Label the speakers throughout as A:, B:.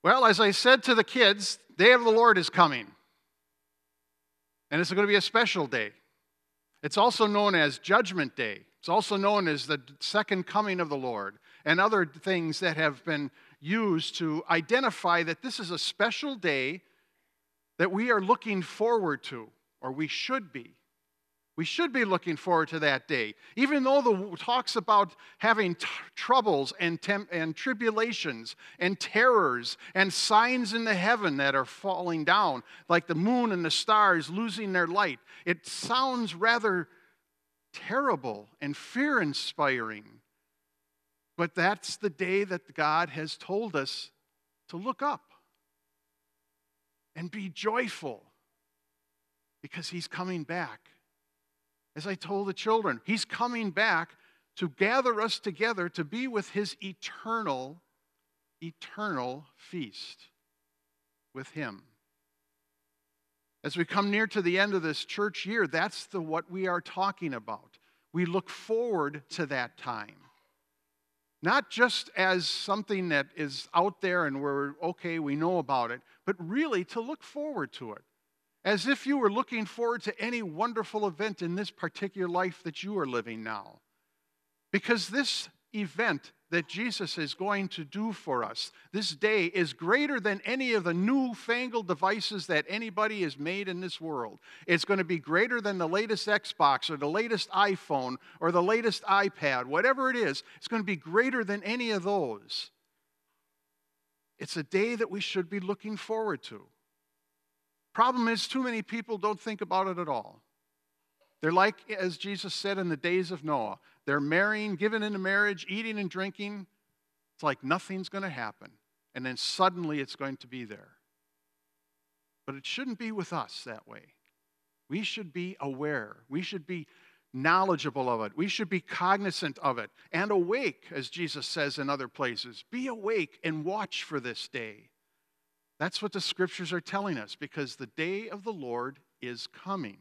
A: Well, as I said to the kids, Day of the Lord is coming. And it's going to be a special day. It's also known as Judgment Day. It's also known as the second coming of the Lord, and other things that have been used to identify that this is a special day that we are looking forward to, or we should be. We should be looking forward to that day. Even though the talks about having troubles and tribulations and terrors and signs in the heaven that are falling down, like the moon and the stars losing their light, it sounds rather terrible and fear-inspiring. But that's the day that God has told us to look up and be joyful because He's coming back. As I told the children, He's coming back to gather us together to be with His eternal feast with Him. As we come near to the end of this church year, that's what we are talking about. We look forward to that time. Not just as something that is out there and we know about it, but really to look forward to it. As if you were looking forward to any wonderful event in this particular life that you are living now. Because this event that Jesus is going to do for us, this day, is greater than any of the newfangled devices that anybody has made in this world. It's going to be greater than the latest Xbox or the latest iPhone or the latest iPad. Whatever it is, it's going to be greater than any of those. It's a day that we should be looking forward to. Problem is, too many people don't think about it at all. They're like, as Jesus said in the days of Noah, they're marrying, given into marriage, eating and drinking. It's like nothing's going to happen. And then suddenly it's going to be there. But it shouldn't be with us that way. We should be aware. We should be knowledgeable of it. We should be cognizant of it and awake, as Jesus says in other places. Be awake and watch for this day. That's what the scriptures are telling us, because the day of the Lord is coming.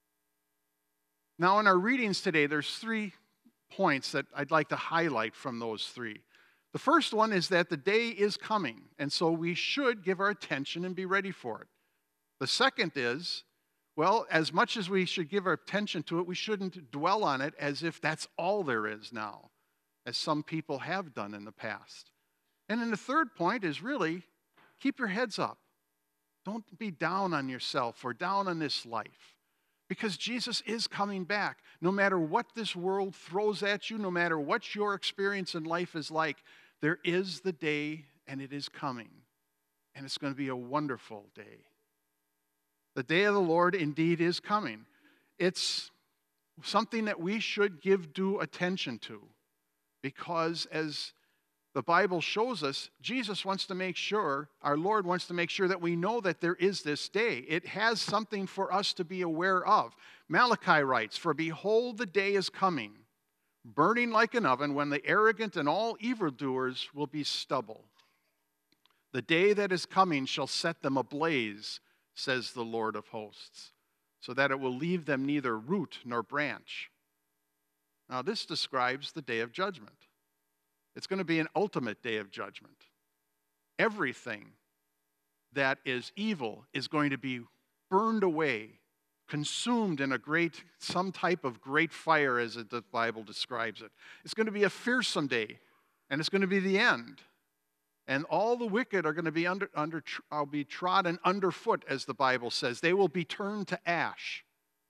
A: Now, in our readings today, there's 3 points that I'd like to highlight from those 3. The first one is that the day is coming, and so we should give our attention and be ready for it. The second is, well, as much as we should give our attention to it, we shouldn't dwell on it as if that's all there is now, as some people have done in the past. And then the third point is really, keep your heads up. Don't be down on yourself or down on this life. Because Jesus is coming back. No matter what this world throws at you, no matter what your experience in life is like, there is the day and it is coming. And it's going to be a wonderful day. The day of the Lord indeed is coming. It's something that we should give due attention to. Because as the Bible shows us, Jesus wants to make sure, our Lord wants to make sure that we know that there is this day. It has something for us to be aware of. Malachi writes, "For behold, the day is coming, burning like an oven, when the arrogant and all evildoers will be stubble. The day that is coming shall set them ablaze, says the Lord of hosts, so that it will leave them neither root nor branch." Now, this describes the day of judgment. It's going to be an ultimate day of judgment. Everything that is evil is going to be burned away, consumed in some type of great fire, as the Bible describes it. It's going to be a fearsome day, and it's going to be the end. And all the wicked are going to be trodden underfoot, as the Bible says. They will be turned to ash.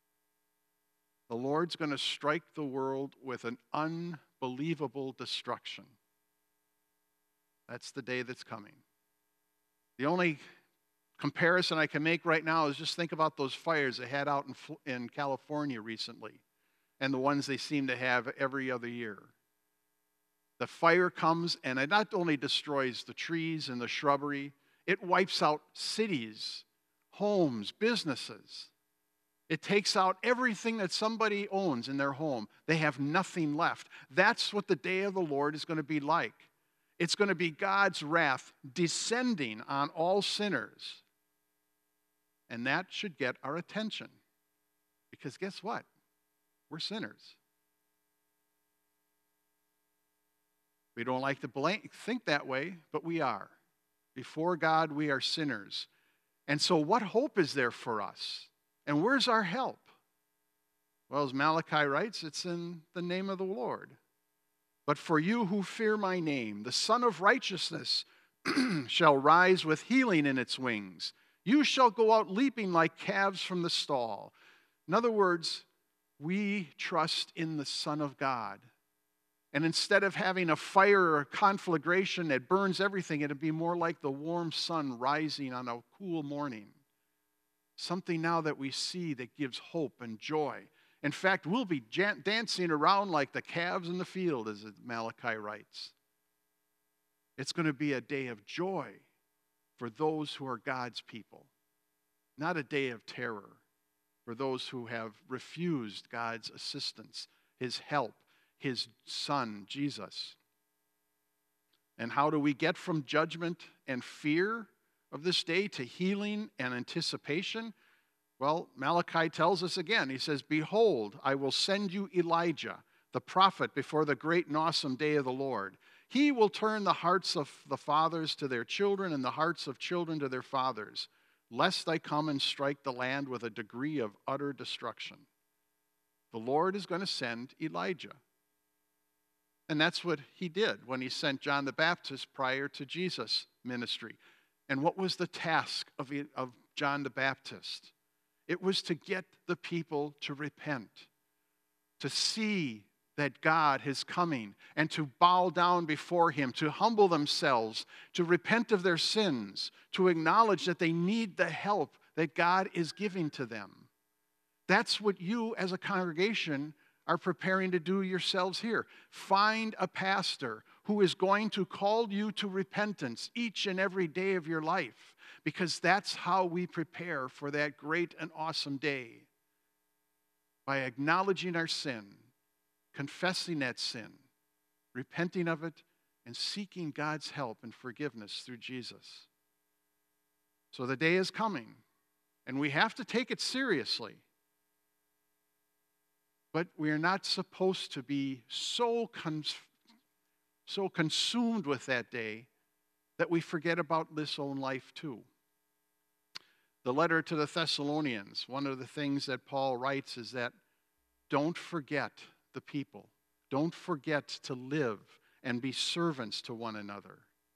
A: The Lord's going to strike the world with an unbelievable destruction. That's the day that's coming. The only comparison I can make right now is just think about those fires they had out in California recently, and the ones they seem to have every other year. The fire comes, and it not only destroys the trees and the shrubbery, it wipes out cities, homes, businesses. It takes out everything that somebody owns in their home. They have nothing left. That's what the day of the Lord is going to be like. It's going to be God's wrath descending on all sinners. And that should get our attention. Because guess what? We're sinners. We don't like to think that way, but we are. Before God, we are sinners. And so what hope is there for us? And where's our help? Well, as Malachi writes, it's in the name of the Lord. But for you who fear my name, the Son of Righteousness shall rise with healing in its wings. You shall go out leaping like calves from the stall. In other words, we trust in the Son of God. And instead of having a fire or a conflagration that burns everything, it'd be more like the warm sun rising on a cool morning. Something now that we see that gives hope and joy. In fact, we'll be dancing around like the calves in the field, as Malachi writes. It's going to be a day of joy for those who are God's people, not a day of terror for those who have refused God's assistance, His help, His Son, Jesus. And how do we get from judgment and fear of this day to healing and anticipation? Well, Malachi tells us again. He says, "Behold, I will send you Elijah, the prophet, before the great and awesome day of the Lord. He will turn the hearts of the fathers to their children and the hearts of children to their fathers, lest I come and strike the land with a degree of utter destruction." The Lord is going to send Elijah. And that's what he did when he sent John the Baptist prior to Jesus' ministry. And what was the task of John the Baptist? It was to get the people to repent, to see that God is coming, and to bow down before Him, to humble themselves, to repent of their sins, to acknowledge that they need the help that God is giving to them. That's what you as a congregation are preparing to do yourselves here. Find a pastor who is going to call you to repentance each and every day of your life, because that's how we prepare for that great and awesome day. By acknowledging our sin, confessing that sin, repenting of it, and seeking God's help and forgiveness through Jesus. So the day is coming, and we have to take it seriously. But we are not supposed to be so consumed with that day that we forget about this own life too. The letter to the Thessalonians, one of the things that Paul writes is that don't forget the people. Don't forget to live and be servants to one another.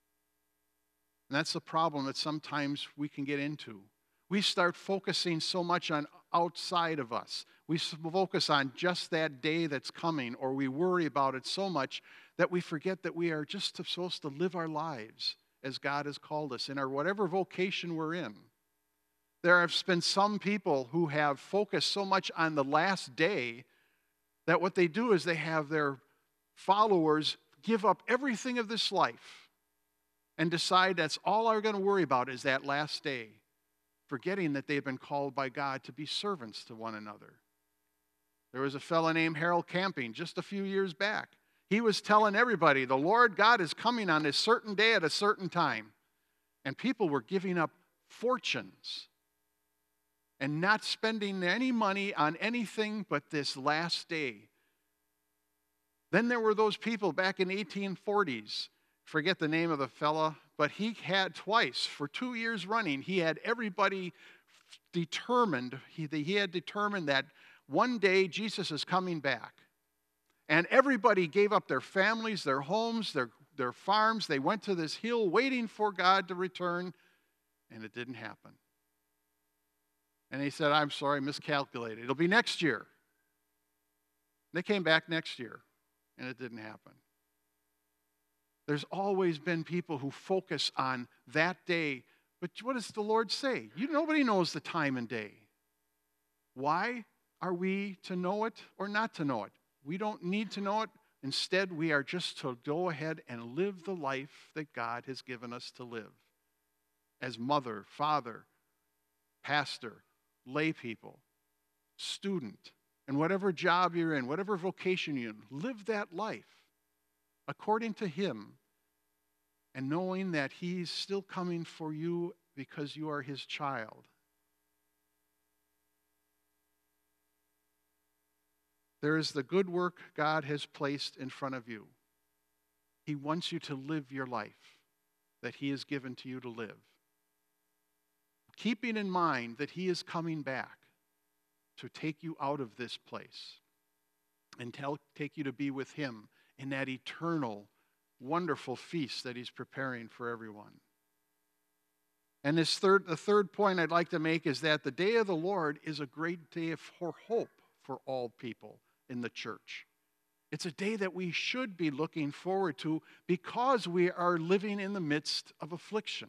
A: And that's the problem that sometimes we can get into. We start focusing so much on outside of us. We focus on just that day that's coming, or we worry about it so much that we forget that we are just supposed to live our lives as God has called us in our whatever vocation we're in. There have been some people who have focused so much on the last day that what they do is they have their followers give up everything of this life and decide that's all they're going to worry about is that last day, forgetting that they've been called by God to be servants to one another. There was a fellow named Harold Camping just a few years back. He was telling everybody, the Lord God is coming on this certain day at a certain time. And people were giving up fortunes and not spending any money on anything but this last day. Then there were those people back in the 1840s, forget the name of the fella, but he had twice, for 2 years running, he had everybody determined, he had determined that one day Jesus is coming back. And everybody gave up their families, their homes, their farms. They went to this hill waiting for God to return, and it didn't happen. And he said, I'm sorry, miscalculated. It'll be next year. They came back next year, and it didn't happen. There's always been people who focus on that day. But what does the Lord say? Nobody knows the time and day. Why are we to know it or not to know it? We don't need to know it. Instead, we are just to go ahead and live the life that God has given us to live. As mother, father, pastor, lay people, student, and whatever job you're in, whatever vocation you're in, live that life according to Him, and knowing that He's still coming for you because you are His child. There is the good work God has placed in front of you. He wants you to live your life that he has given to you to live. Keeping in mind that he is coming back to take you out of this place and take you to be with him in that eternal, wonderful feast that he's preparing for everyone. And the third point I'd like to make is that the day of the Lord is a great day for hope for all people in the church. It's a day that we should be looking forward to because we are living in the midst of affliction.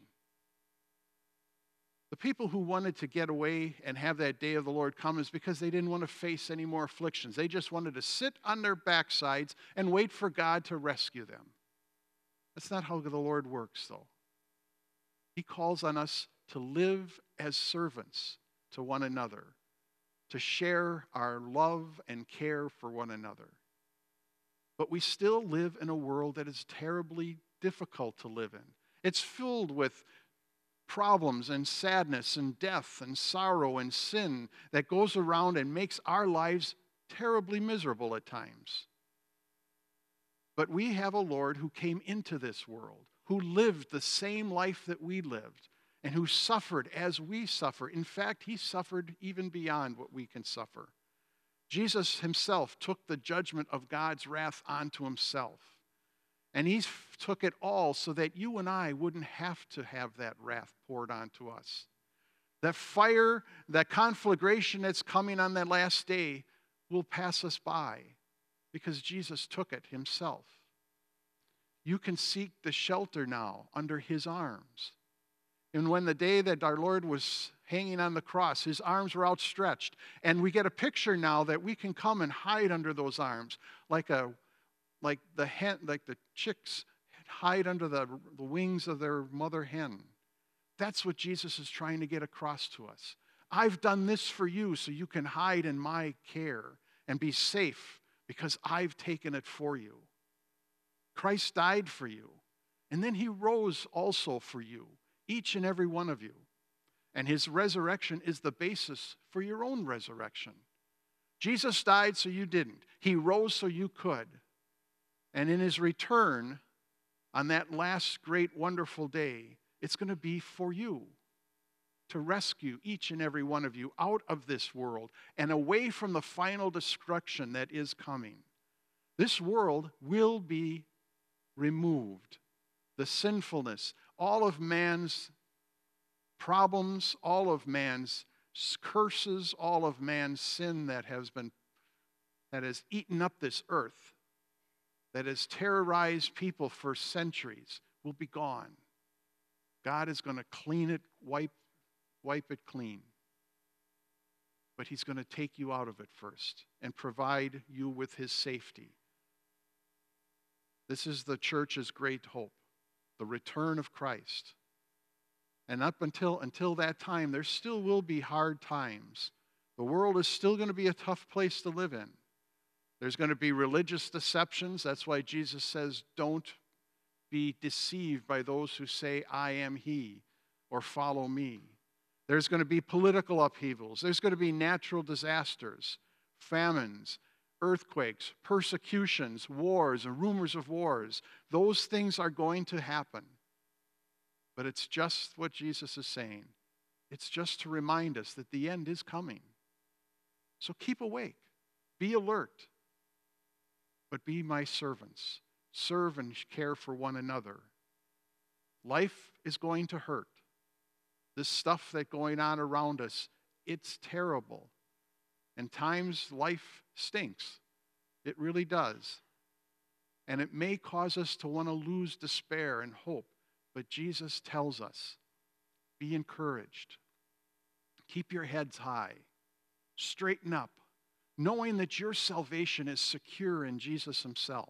A: The people who wanted to get away and have that day of the Lord come is because they didn't want to face any more afflictions. They just wanted to sit on their backsides and wait for God to rescue them. That's not how the Lord works, though. He calls on us to live as servants to one another, to share our love and care for one another. But we still live in a world that is terribly difficult to live in. It's filled with problems and sadness and death and sorrow and sin that goes around and makes our lives terribly miserable at times. But we have a Lord who came into this world, who lived the same life that we lived, and who suffered as we suffer. In fact, he suffered even beyond what we can suffer. Jesus himself took the judgment of God's wrath onto himself. And he took it all so that you and I wouldn't have to have that wrath poured onto us. That fire, that conflagration that's coming on that last day will pass us by because Jesus took it himself. You can seek the shelter now under his arms. And when the day that our Lord was hanging on the cross, his arms were outstretched. And we get a picture now that we can come and hide under those arms like the chicks hide under the wings of their mother hen. That's what Jesus is trying to get across to us. I've done this for you so you can hide in my care and be safe because I've taken it for you. Christ died for you, and then he rose also for you, each and every one of you. And his resurrection is the basis for your own resurrection. Jesus died so you didn't. He rose so you could. And in his return, on that last great wonderful day, it's going to be for you to rescue each and every one of you out of this world and away from the final destruction that is coming. This world will be removed. The sinfulness, all of man's problems, all of man's curses, all of man's sin that has eaten up this earth, that has terrorized people for centuries, will be gone. God is going to clean it, wipe it clean. But he's going to take you out of it first and provide you with his safety. This is the church's great hope, the return of Christ. And up until that time, there still will be hard times. The world is still going to be a tough place to live in. There's going to be religious deceptions. That's why Jesus says, don't be deceived by those who say, I am he, or follow me. There's going to be political upheavals. There's going to be natural disasters, famines, earthquakes, persecutions, wars, and rumors of wars. Those things are going to happen. But it's just what Jesus is saying. It's just to remind us that the end is coming. So keep awake. Be alert. But be my servants. Serve and care for one another. Life is going to hurt. This stuff that's going on around us, it's terrible. And times life stinks. It really does. And it may cause us to want to lose despair and hope. But Jesus tells us, be encouraged. Keep your heads high. Straighten up, knowing that your salvation is secure in Jesus himself.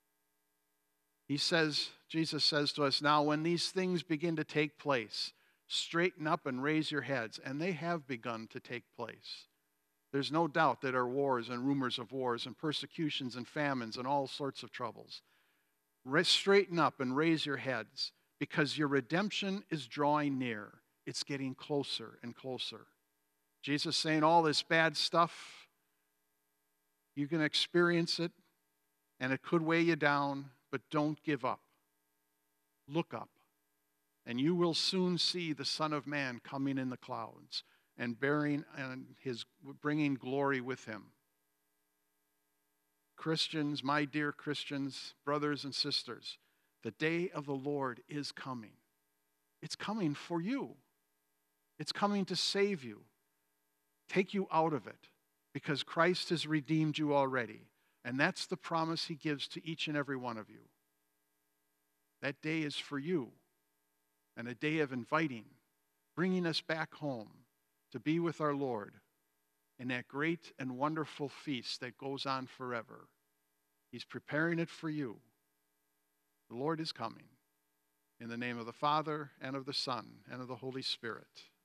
A: Jesus says to us now, when these things begin to take place, straighten up and raise your heads. And they have begun to take place. There's no doubt that there are wars and rumors of wars and persecutions and famines and all sorts of troubles. Straighten up and raise your heads, because your redemption is drawing near. It's getting closer and closer. Jesus saying all this bad stuff, you can experience it, and it could weigh you down, but don't give up. Look up. And you will soon see the Son of Man coming in the clouds and bringing glory with him. Christians, my dear Christians, brothers and sisters, the day of the Lord is coming. It's coming for you. It's coming to save you, take you out of it, because Christ has redeemed you already. And that's the promise he gives to each and every one of you. That day is for you, and a day of inviting, bringing us back home to be with our Lord in that great and wonderful feast that goes on forever. He's preparing it for you. The Lord is coming. In the name of the Father, and of the Son, and of the Holy Spirit.